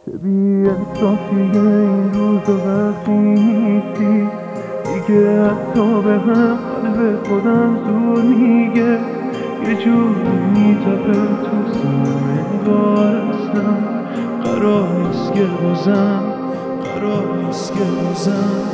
چه بی انصافیه این روزا وقتی نیستی دیگه، حتی به هم قلب خودم زور میگه، یه جوری میتپه تو سینم انگار اصلا قرار نیست که بازم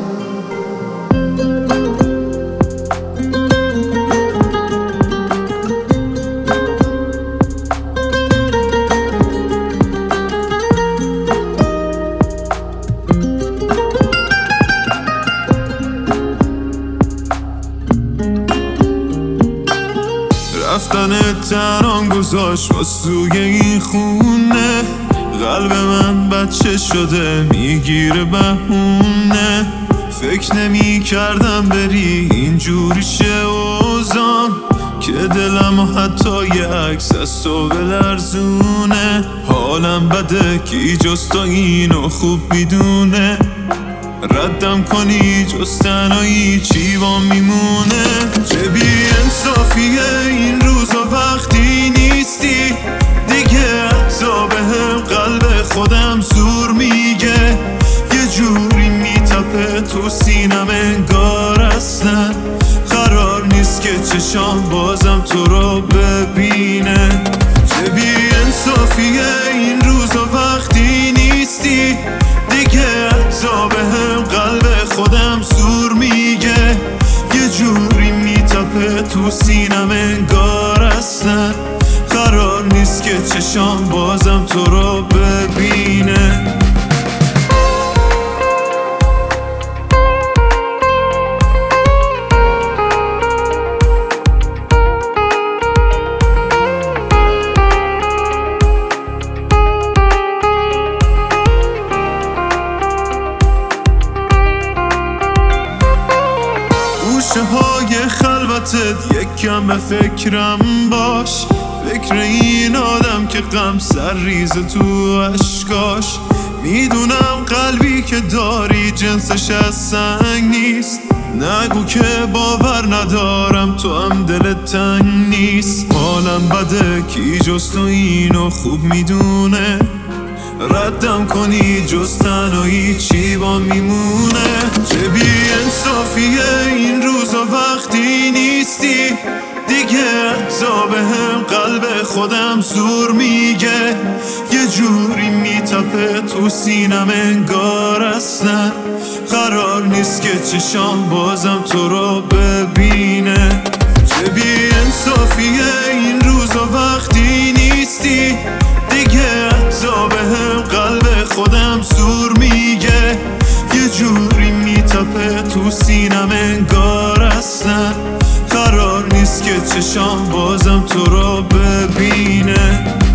رفتن تنام گذاشت باز توی این خونه، قلب من بچه شده میگیره بهونه. فکر نمی کردم بری اینجوری شه اوزان، که دلم و حتی یه عکس از تو بلرزونه. حالم بده کی جز تو اینو خوب میدونه، ردم کنی جز تنهایی چی با میمونه. چه بی انصافیه این روزا وقتی نیستی دیگه، حتی به هم قلب خودم زور میگه، یه جوری میتپه تو سینم انگار اصلا قرار نیست که چشام بازم تو رو ببینه. چه بی انصافیه این روزا وقتی نیستی دیگه، حتی به هم قلب خودم زور میگه، یه جوری میتپه تو سینم انگار اصلا قرار نیست که چشام بازم تو رو ببینه. گوشه های خلوتت یک کم به فکرم باش، فکر این آدم که غم سر ریز تو اشکاش. میدونم قلبی که داری جنسش از سنگ نیست، نگو که باور ندارم تو هم دلت تنگ نیست. حالم بده کی جز تو اینو خوب میدونه، ردم کنی جز تنهایی چی با میمونه. چه بی انصافیه این روزا وقتی نیستی دیگه، حتی به هم قلب خودم زور میگه، یه جوری میتپه تو سینم انگار اصلا قرار نیست که چشام بازم تو رو ببینه. چه بی انصافیه این روزا وقتی نیستی دیگه، حتی به هم قلب خودم زور میگه، یه جوری میتپه تو سینم انگار اصلا قرار نیست که چشام بازم تو رو ببینه.